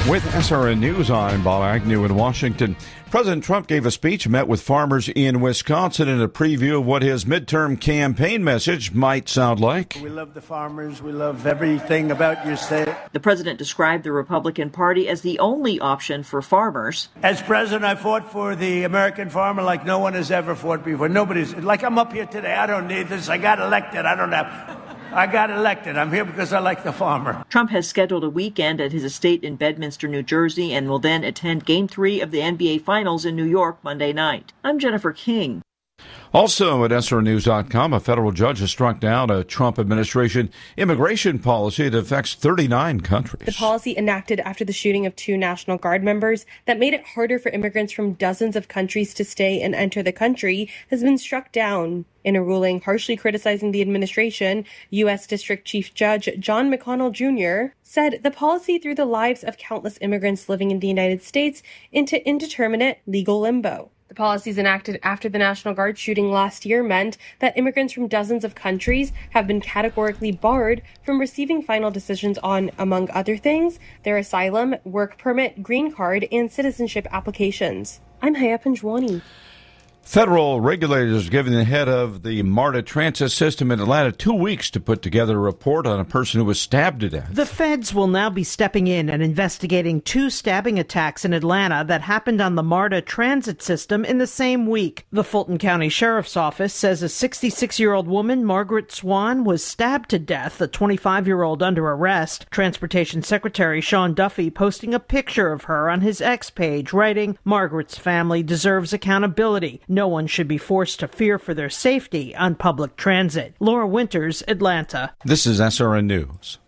With SRN News, I'm Bob Agnew in Washington. President Trump gave a speech, met with farmers in Wisconsin in a preview of what his midterm campaign message might sound like. We love the farmers. We love everything about your state. The president described the Republican Party as the only option for farmers. As president, I fought for the American farmer like no one has ever fought before. Nobody's, like I'm up here today. I don't need this. I got elected. I got elected. I'm here because I like the farmer. Trump has scheduled a weekend at his estate in Bedminster, New Jersey, and will then attend Game 3 of the NBA Finals in New York Monday night. I'm Jennifer King. Also at SRNews.com, a federal judge has struck down a Trump administration immigration policy that affects 39 countries. The policy enacted after the shooting of 2 National Guard members that made it harder for immigrants from dozens of countries to stay and enter the country has been struck down. In a ruling harshly criticizing the administration, U.S. District Chief Judge John McConnell Jr. said the policy threw the lives of countless immigrants living in the United States into indeterminate legal limbo. The policies enacted after the National Guard shooting last year meant that immigrants from dozens of countries have been categorically barred from receiving final decisions on, among other things, their asylum, work permit, green card, and citizenship applications. I'm Haya Panjwani. Federal regulators are giving the head of the MARTA transit system in Atlanta 2 weeks to put together a report on a person who was stabbed to death. The feds will now be stepping in and investigating 2 stabbing attacks in Atlanta that happened on the MARTA transit system in the same week. The Fulton County Sheriff's Office says a 66-year-old woman, Margaret Swan, was stabbed to death, a 25-year-old under arrest. Transportation Secretary Sean Duffy posting a picture of her on his X page, writing, "Margaret's family deserves accountability. No one should be forced to fear for their safety on public transit." Laura Winters, Atlanta. This is SRN News.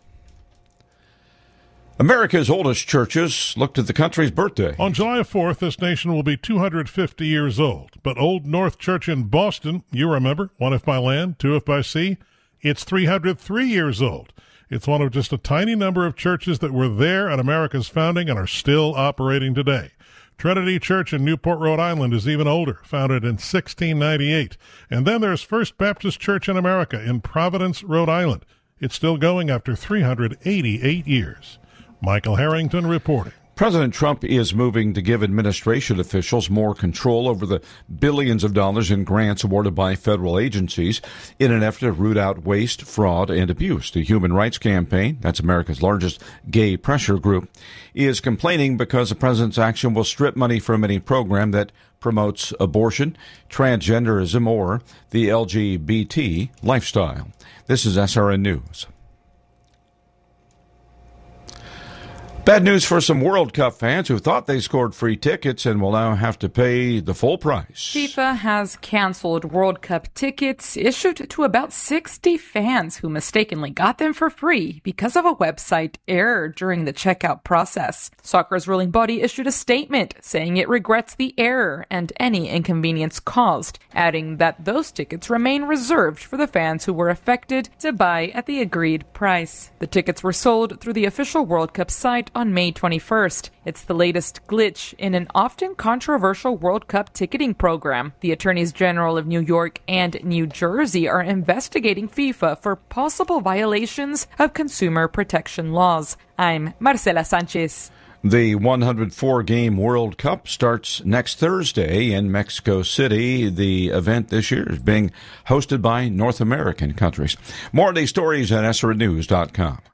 America's oldest churches looked at the country's birthday. On July 4th, this nation will be 250 years old. But Old North Church in Boston, you remember, one if by land, two if by sea, it's 303 years old. It's one of just a tiny number of churches that were there at America's founding and are still operating today. Trinity Church in Newport, Rhode Island is even older, founded in 1698. And then there's First Baptist Church in America in Providence, Rhode Island. It's still going after 388 years. Michael Harrington reporting. President Trump is moving to give administration officials more control over the billions of dollars in grants awarded by federal agencies in an effort to root out waste, fraud, and abuse. The Human Rights Campaign, that's America's largest gay pressure group, is complaining because the president's action will strip money from any program that promotes abortion, transgenderism, or the LGBT lifestyle. This is SRN News. Bad news for some World Cup fans who thought they scored free tickets and will now have to pay the full price. FIFA has canceled World Cup tickets issued to about 60 fans who mistakenly got them for free because of a website error during the checkout process. Soccer's ruling body issued a statement saying it regrets the error and any inconvenience caused, adding that those tickets remain reserved for the fans who were affected to buy at the agreed price. The tickets were sold through the official World Cup site on May 21st. It's the latest glitch in an often controversial World Cup ticketing program. The Attorneys General of New York and New Jersey are investigating FIFA for possible violations of consumer protection laws. I'm Marcela Sanchez. The 104-game World Cup starts next Thursday in Mexico City. The event this year is being hosted by North American countries. More of these stories at SRNews.com.